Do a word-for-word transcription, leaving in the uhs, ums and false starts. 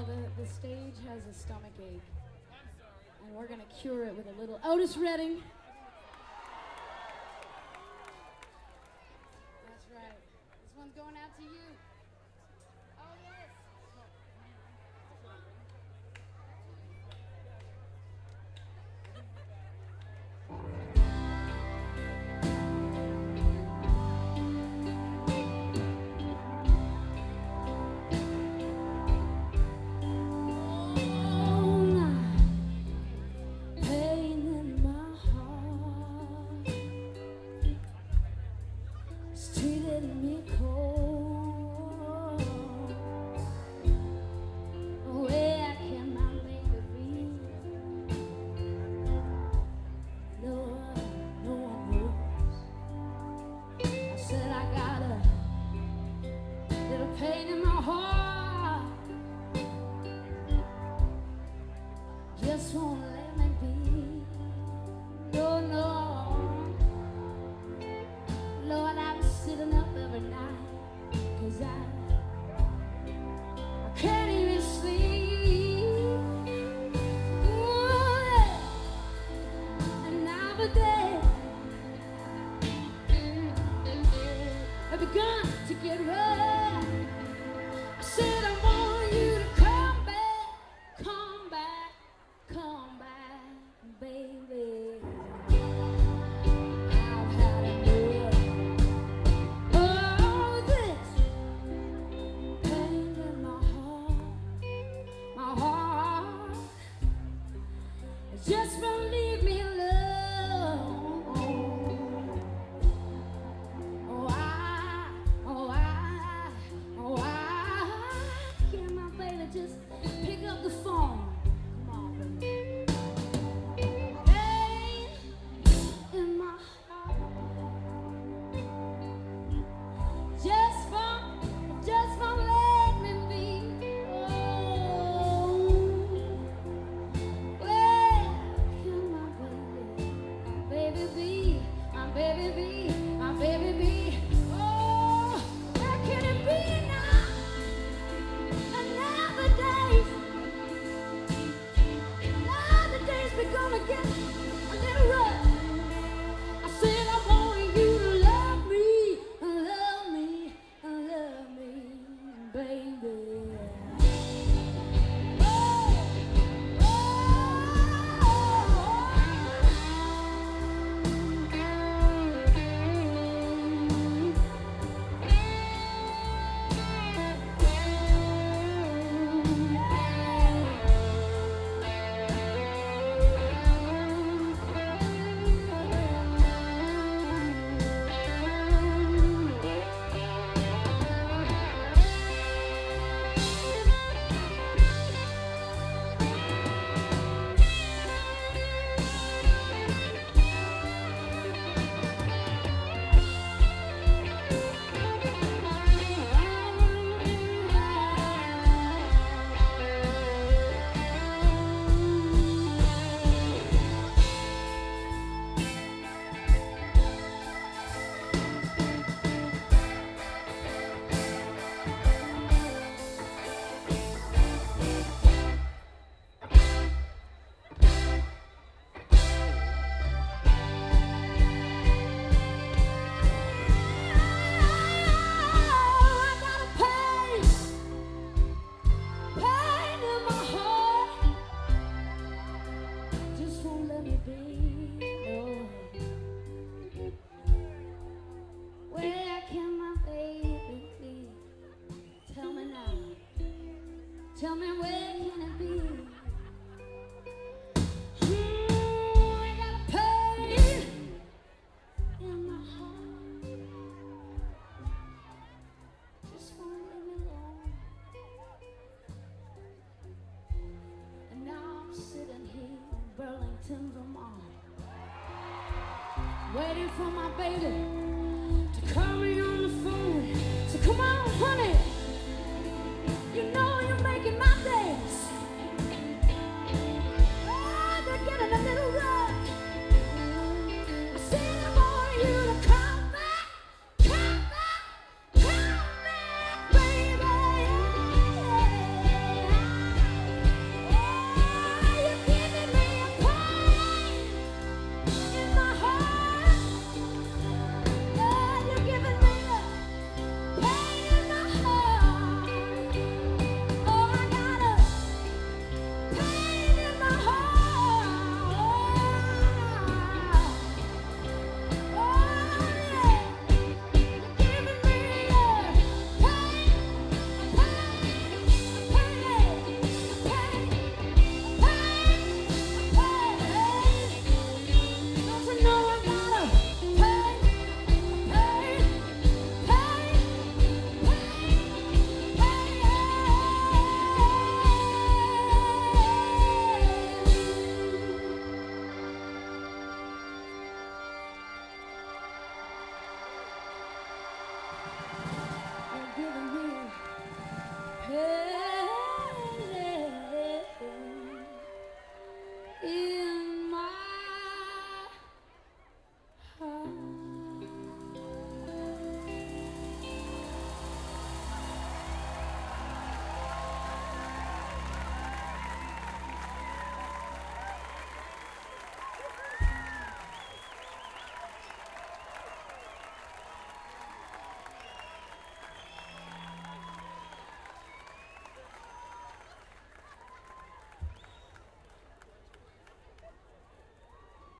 the, the stage has a stomach ache. And we're gonna cure it with a little Otis Redding. That's right. This one's going out to you. Oh, yes. Just won't let me be. No, no. Lord, I'm sitting up every night, 'cause I, I can't even sleep. Ooh, yeah. And now the day I've begun to get rough. I said I want you to come back, come back. Come back, baby. I've had enough. Oh, this pain in my heart, my heart. Just won't leave me alone. Oh, I, oh, I, oh, I. Can my baby just pick up the phone? Tell me where can it be? Mm, I got a pain in my heart. Just won't leave me alone. And now I'm sitting here in Burlington, Vermont, waiting for my baby to call me on the phone. So come on, honey.